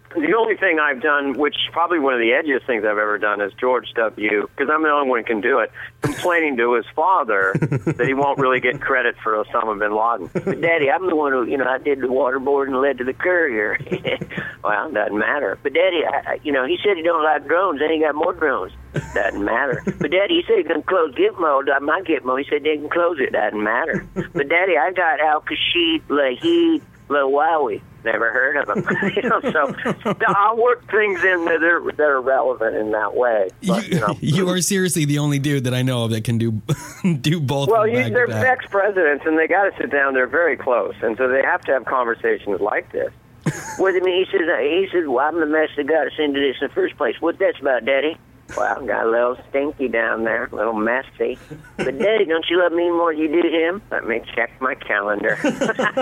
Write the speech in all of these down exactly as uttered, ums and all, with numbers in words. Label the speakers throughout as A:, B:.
A: The only thing I've done, which is probably one of the edgiest things I've ever done, is George W., because I'm the only one who can do it, complaining to his father that he won't really get credit for Osama bin Laden. But, Daddy, I'm the one who, you know, I did the waterboard and led to the courier. Well, it doesn't matter. But, Daddy, I, you know, he said he don't like drones, then he got more drones. Doesn't matter. But, Daddy, he said he can close Gitmo, my Gitmo. He said they can close it. Doesn't matter. But, Daddy, I got Al-Kashid, Lahid, Lawawi. Never heard of them. you know, so I'll work things in that are, that are relevant in that way. But,
B: you,
A: you, know.
B: you are seriously the only dude that I know of that can do do both.
A: Well, you, they're ex-presidents, and they got to sit down. They're very close, and so they have to have conversations like this. What do you mean? He says, he says, well, I'm the mess that got us into this in the first place. What's that about, Daddy? Well, got a little stinky down there, a little messy. But, Daddy, don't you love me more than you do him? Let me check my calendar. We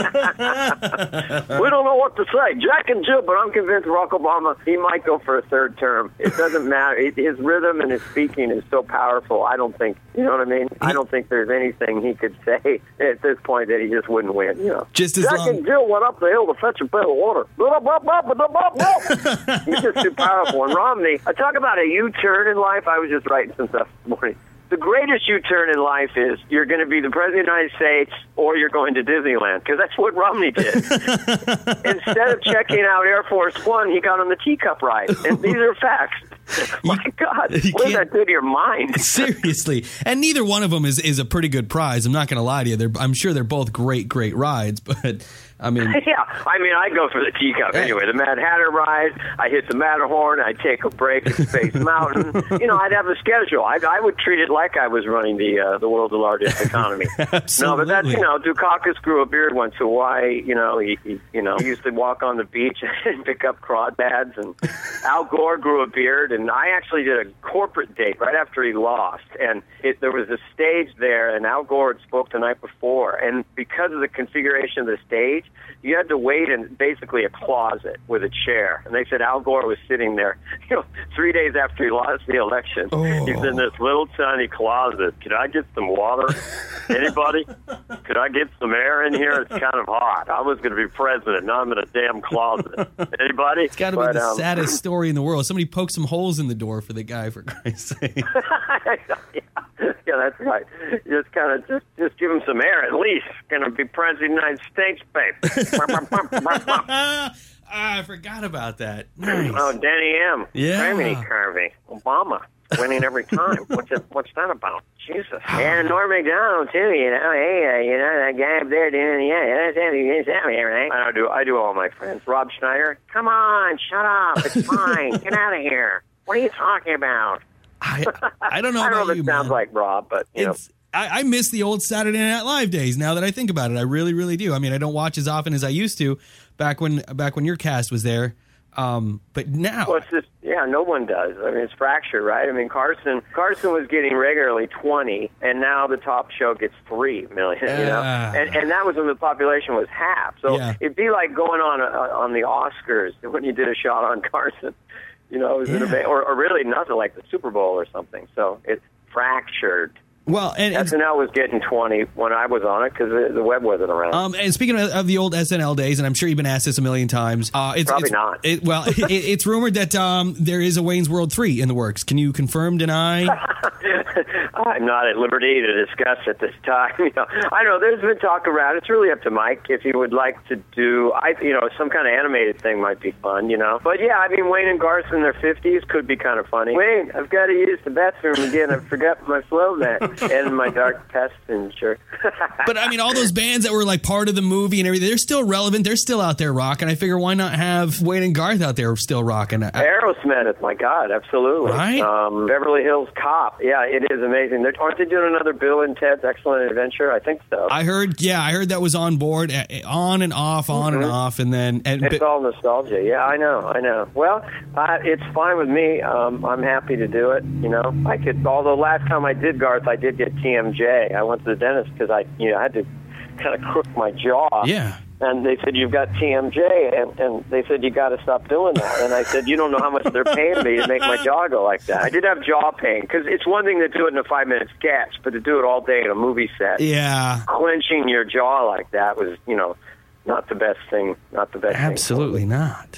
A: don't know what to say. Jack and Jill, but I'm convinced Barack Obama, he might go for a third term. It doesn't matter. His rhythm and his speaking is so powerful. I don't think, you know what I mean? I don't think there's anything he could say at this point that he just wouldn't win, you know.
B: Just as
A: Jack
B: long-
A: and Jill went up the hill to fetch a pail of water. He's just too powerful. And Romney, I talk about a U-turn in life. I was just writing some stuff this morning. The greatest U-turn in life is you're going to be the president of the United States or you're going to Disneyland, because that's what Romney did. Instead of checking out Air Force One, he got on the teacup ride. And these are facts. My God, what does that do to your mind?
B: Seriously. And neither one of them is, is a pretty good prize. I'm not going to lie to you. They're, I'm sure they're both great, great rides, but... I mean,
A: yeah, I mean, I go for the teacup anyway. The Mad Hatter ride, I hit the Matterhorn, I take a break at Space Mountain. You know, I'd have a schedule. I, I would treat it like I was running the uh, the world's largest economy.
B: Absolutely.
A: No, but that's, you know, Dukakis grew a beard, went to Hawaii. You know, he, he you know he used to walk on the beach and pick up crawdads. And Al Gore grew a beard, and I actually did a corporate date right after he lost. And it, there was a stage there, and Al Gore had spoke the night before. And because of the configuration of the stage, you had to wait in basically a closet with a chair. And they said Al Gore was sitting there, you know, three days after he lost the election.
B: Oh.
A: He's in this little tiny closet. Can I get some water? Anybody? Could I get some air in here? It's kind of hot. I was going to be president. Now I'm in a damn closet. Anybody?
B: It's got to be but, the um, saddest story in the world. Somebody poked some holes in the door for the guy, for Christ's sake.
A: yeah. Yeah, that's right. Just kind of just just give him some air at least. Going to be president of the United States, babe.
B: ah, I forgot about that. Nice.
A: Oh, Danny M.
B: Yeah.
A: Criminy Carvey. Obama. Winning every time. What's it, what's that about? Jesus. Yeah, Norm MacDonald, too, you know. Hey, uh, you know, that guy up there doing, yeah, that's everything. I don't do, I do all my friends. Rob Schneider. Come on, shut up. It's fine. Get out of here. What are you talking about?
B: I, I don't know
A: I don't
B: about
A: know if
B: you,
A: it sounds
B: man.
A: like Rob, but, you
B: it's,
A: know.
B: I, I miss the old Saturday Night Live days now that I think about it. I really, really do. I mean, I don't watch as often as I used to back when back when your cast was there. Um, but now...
A: Well, it's just, yeah, no one does. I mean, it's fractured, right? I mean, Carson Carson was getting regularly twenty, and now the top show gets three million, you know?
B: Uh,
A: and, and that was when the population was half. So
B: yeah.
A: it'd be like going on uh, on the Oscars when you did a shot on Carson. You know, it was
B: yeah.
A: an event, or, or really nothing like the Super Bowl or something. So it's fractured.
B: Well, and
A: S N L was getting twenty when I was on it because the, the web wasn't around.
B: Um, and speaking of, of the old S N L days, and I'm sure you've been asked this a million times. Uh, it's,
A: Probably
B: it's,
A: not.
B: It, well, it, it's rumored that um, there is a Wayne's World three in the works. Can you confirm, deny?
A: I'm not at liberty to discuss at this time. You know, I know there's been talk around. It's really up to Mike if he would like to do. I, you know, some kind of animated thing might be fun. You know, but yeah, I mean, Wayne and Garth in their fifties could be kind of funny. Wayne, I've got to use the bathroom again. I forgot my flow mat and my dark pest insurance.
B: But I mean, all those bands that were like part of the movie and everything, they're still relevant. They're still out there rocking. I figure why not have Wayne and Garth out there still rocking?
A: Aerosmith, my God, absolutely.
B: Right?
A: Um, Beverly Hills Cop. Yeah, it is amazing. They're, aren't they doing another Bill and Ted's Excellent Adventure? I think so.
B: I heard, yeah, I heard that was on board, on and off, on mm-hmm. and off, and then... And,
A: it's
B: but,
A: all nostalgia. Yeah, I know, I know. Well, uh, it's fine with me. Um, I'm happy to do it, you know. I could, although last time I did Garth, I did get T M J. I went to the dentist because I, you know, I had to kind of crook my jaw.
B: Yeah.
A: And they said, you've got T M J, and, and they said, you got to stop doing that. And I said, you don't know how much they're paying me to make my jaw go like that. I did have jaw pain, because it's one thing to do it in a five-minute sketch, but to do it all day in a movie set,
B: yeah,
A: clenching your jaw like that was, you know, not the best thing, not the best
B: Absolutely
A: thing.
B: not.